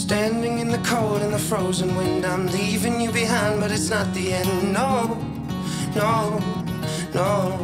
Standing in the cold and the frozen wind, I'm leaving you behind, but it's not the end. No, no, no.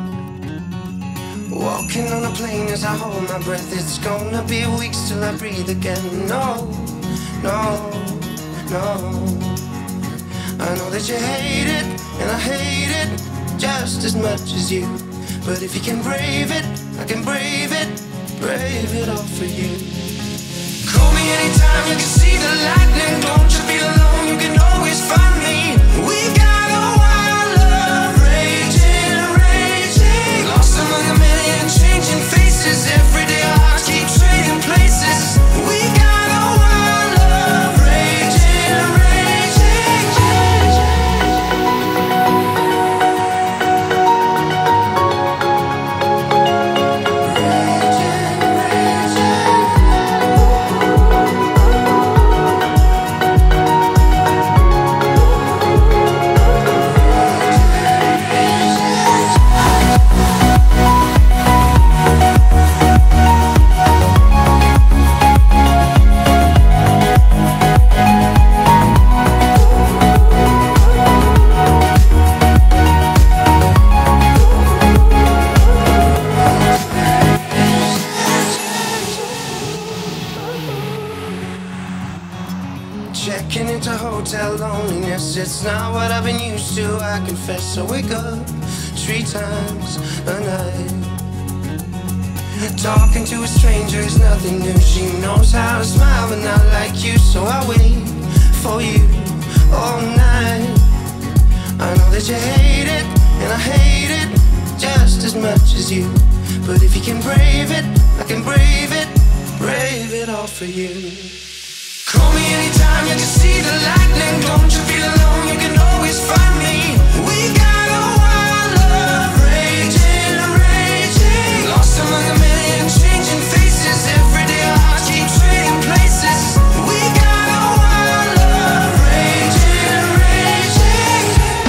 Walking on a plane as I hold my breath, it's gonna be weeks till I breathe again. No, no, no. I know that you hate it, and I hate it just as much as you. But if you can brave it, I can brave it all for you. Call me anytime, you can see the lightning. Don't you feel alone, you can always find me. We got a wild love, raging, raging. Lost among a million changing faces. Every day our hearts keep trading places. We got a wild love, raging, raging. Checking into hotel loneliness, it's not what I've been used to, I confess. I wake up 3 times a night. Talking to a stranger is nothing new. She knows how to smile but not like you, so I wait for you all night. I know that you hate it, and I hate it just as much as you. But if you can brave it, I can brave it all for you. Call me anytime, you can see the lightning. Don't you feel alone, you can always find me. We got a wild love, raging, raging. Lost among a million changing faces. Every day our hearts keep trading places. We got a wild love, raging, raging.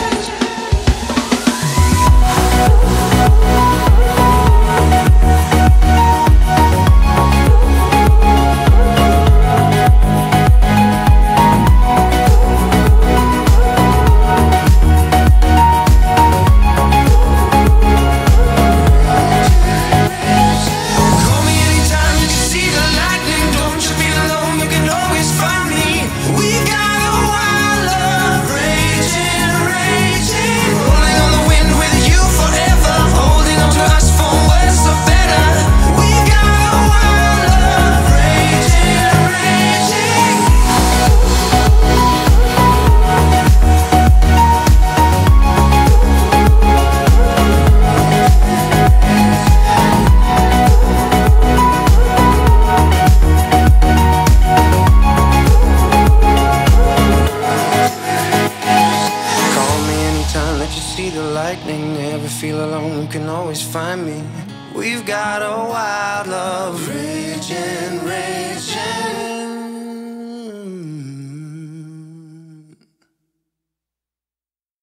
See the lightning, never feel alone, you can always find me. We've got a wild love, raging, raging.